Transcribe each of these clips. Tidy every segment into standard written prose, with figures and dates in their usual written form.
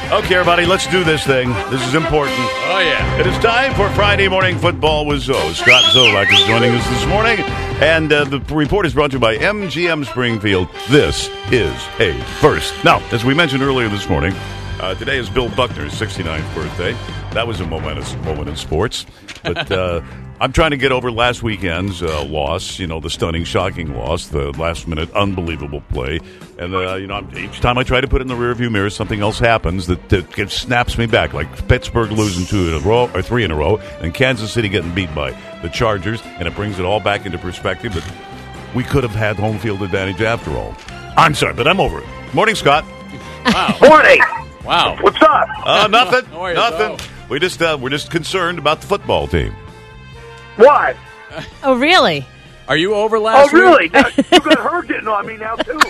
Okay, everybody, let's do this thing. This is important. Oh, yeah. It is time for Friday Morning Football with Zoe. Scott Zolak is joining us this morning. And the report is brought to you by MGM Springfield. This is a first. Now, as we mentioned earlier this morning, today is Bill Buckner's 69th birthday. That was a momentous moment in sports. But I'm trying to get over last weekend's loss, the stunning, shocking loss, the last-minute unbelievable play. And, each time I try to put it in the rearview mirror, something else happens that snaps me back, like Pittsburgh losing 3 in a row, and Kansas City getting beat by the Chargers, and it brings it all back into perspective that we could have had home field advantage after all. I'm sorry, but I'm over it. Morning, Scott. Wow. Morning. Wow. What's up? Nothing. How are you, Nothing. Zoe? We're just concerned about the football team. What? Oh, really? Are you over last Oh, really? week? Now, you got her getting on me now, too.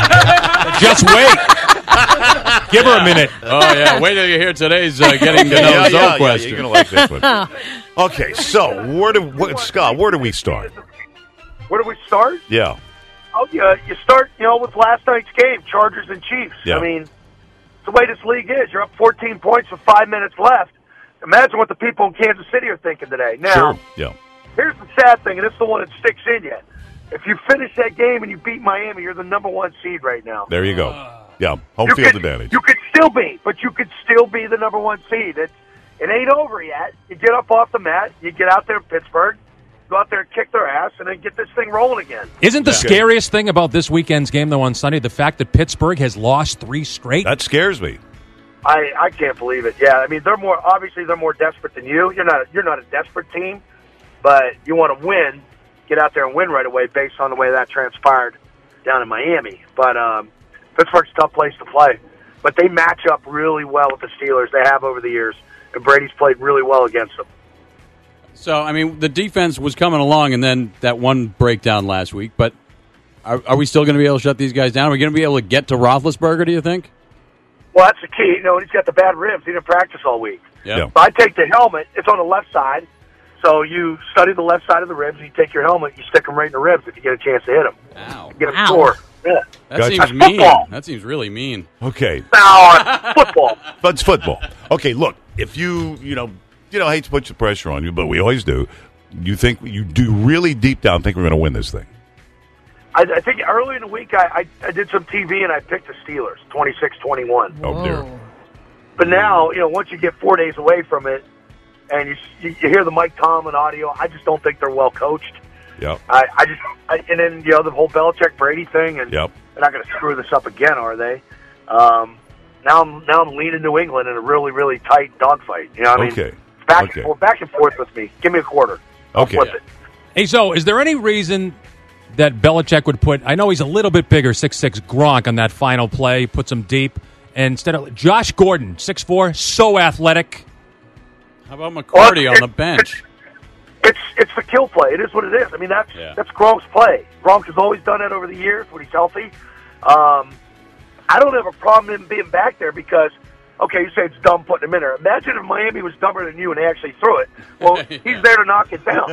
Just wait. Give her a minute. Oh, yeah. Wait till you hear today's Getting to Know Zoe question. You're going to like this one. Okay, so Scott, where do we start? Where do we start? Yeah. Oh, yeah, you start, with last night's game, Chargers and Chiefs. Yeah. I mean, it's the way this league is. You're up 14 points with 5 minutes left. Imagine what the people in Kansas City are thinking today. Now, Sure. Yeah. here's the sad thing, and it's the one that sticks in you. If you finish that game and you beat Miami, you're the number 1 seed right now. There you go. Yeah. Home field advantage. You could still be, but you could still be the number 1 seed. It ain't over yet. You get up off the mat, you get out there in Pittsburgh, go out there and kick their ass, and then get this thing rolling again. Isn't the scariest thing about this weekend's game, though, on Sunday, the fact that Pittsburgh has lost 3 straight? That scares me. I can't believe it. Yeah, I mean they're more desperate than you. You're not a desperate team, but you want to win. Get out there and win right away based on the way that transpired down in Miami. But Pittsburgh's a tough place to play. But they match up really well with the Steelers. They have over the years, and Brady's played really well against them. So, I mean, the defense was coming along, and then that one breakdown last week. But are we still going to be able to shut these guys down? Are we going to be able to get to Roethlisberger, do you think? Well, that's the key. He's got the bad ribs. He didn't practice all week. Yeah. So I take the helmet. It's on the left side. So you study the left side of the ribs. You take your helmet. You stick them right in the ribs if you get a chance to hit them. Ow. Get a score. Yeah. That Gotcha. seems That's mean. football. That seems really mean. Okay. Now, football. But it's football. Okay, look, if you hate to put the pressure on you, but we always do, you do really deep down think we're going to win this thing? I think early in the week I did some TV and I picked the Steelers, 26-21. Oh, dear. But now, once you get 4 days away from it and you hear the Mike Tomlin audio, I just don't think they're well coached. Yep. And then, the whole Belichick-Brady thing, and Yep. they're not going to screw this up again, are they? Now I'm leaning New England in a really, really tight dogfight. You know what I mean? Okay. Back and forth with me. Give me a quarter. I'll Okay. flip it. Hey, so is there any reason that Belichick would put, I know he's a little bit bigger, 6'6", Gronk on that final play, puts him deep, and instead of Josh Gordon, 6'4", so athletic. How about McCourty on the bench? It's the kill play. It is what it is. I mean, that's Gronk's play. Gronk has always done it over the years when he's healthy. I don't have a problem in being back there because, okay, you say it's dumb putting him in there. Imagine if Miami was dumber than you and they actually threw it. Well, he's there to knock it down,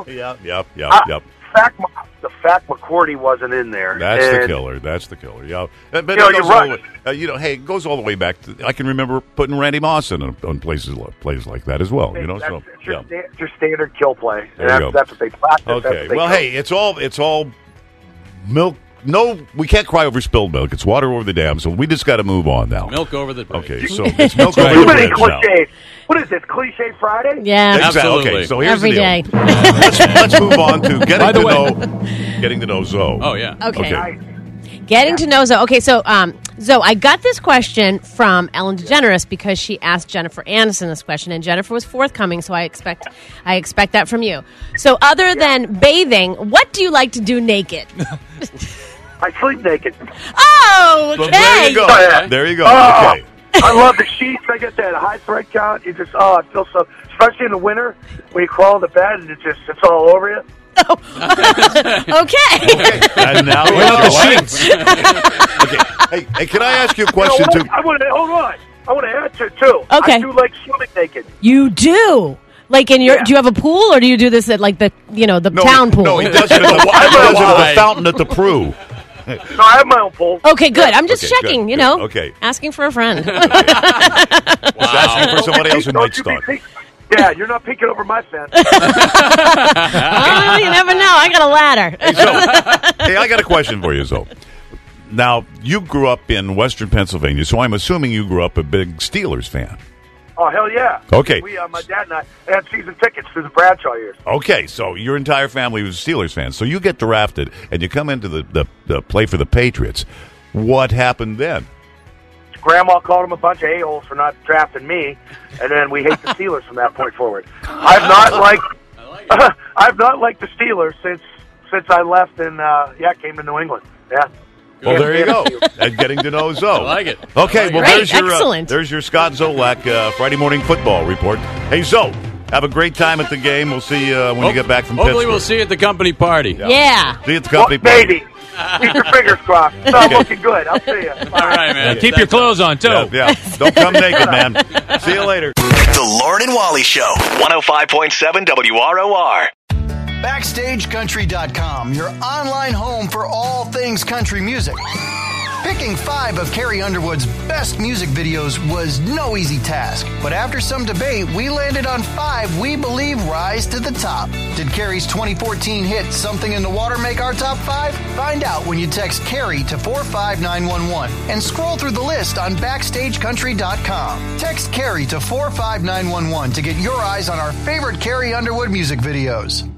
Yep. The fact McCourty wasn't in there. That's the killer. That's the killer. Yeah. But it you're goes right. hey, it goes all the way back to, I can remember putting Randy Moss in on plays like that as well. It's So your standard kill play. There you go. That's what they practice. Okay. Well, hey, it's all milk. No, we can't cry over spilled milk. It's water over the dam. So we just got to move on now. Milk over the bridge. Okay. So it's milk over Too the many bridge now. cliches. What is this, Cliche Friday? Yeah. Exactly. Absolutely. Okay, so here's Every the deal. day. Let's move on to By getting to know Zoe. Oh, yeah. Okay. Getting to know Zoe. Okay, so Zoe, I got this question from Ellen DeGeneres because she asked Jennifer Aniston this question, and Jennifer was forthcoming, so I expect that from you. So other than bathing, what do you like to do naked? I sleep naked. Oh, okay. Well, there you go. Oh, yeah. There you go. Oh, Okay. I love the sheets. I get that high thread count. It just, it feels so, especially in the winter when you crawl into bed and it's all over you. Okay. And now the way. Sheets. Okay. Hey, can I ask you a question too? Hold on. I want to answer too. Okay. I do like swimming naked. You do. Like in your, Yeah. do you have a pool, or do you do this at like the town pool? No, he does it at the fountain at the Prue. No, I have my own polls. Okay, good. I'm just Okay, checking, good, you good. know. Okay. Asking for a friend. Just asking for somebody else who might Don't you be start. peek- Yeah, you're not peeking over my fence. Oh, you never know. I got a ladder. Hey, I got a question for you, Zoe. Now, you grew up in Western Pennsylvania, so I'm assuming you grew up a big Steelers fan. Oh, hell yeah. Okay. My dad and I had season tickets through the Bradshaw years. Okay, so your entire family was Steelers fans. So you get drafted, and you come into the play for the Patriots. What happened then? Grandma called him a bunch of a-holes for not drafting me, and then we hate the Steelers from that point forward. I've not liked the Steelers since I left and came to New England. Yeah. Well, there you go. And getting to know Zoe. I like it. Okay, well, Great, there's excellent. your Scott Zolak Friday morning football report. Hey, Zoe, have a great time at the game. We'll see you when you get back from Hopefully, Pittsburgh. we'll see you at the company party. Yeah. See you at the company Well, party. maybe. Keep your fingers crossed. It's all looking good. I'll see you. All right, man. Keep your clothes on, too. Yeah. Don't come naked, man. See you later. The Lauren and Wally Show, 105.7 WROR. BackstageCountry.com, your online home for all things country music. Picking 5 of Carrie Underwood's best music videos was no easy task, but after some debate, we landed on 5 we believe rise to the top. Did Carrie's 2014 hit Something in the Water make our top 5? Find out when you text Carrie to 45911 and scroll through the list on BackstageCountry.com. Text Carrie to 45911 to get your eyes on our favorite Carrie Underwood music videos.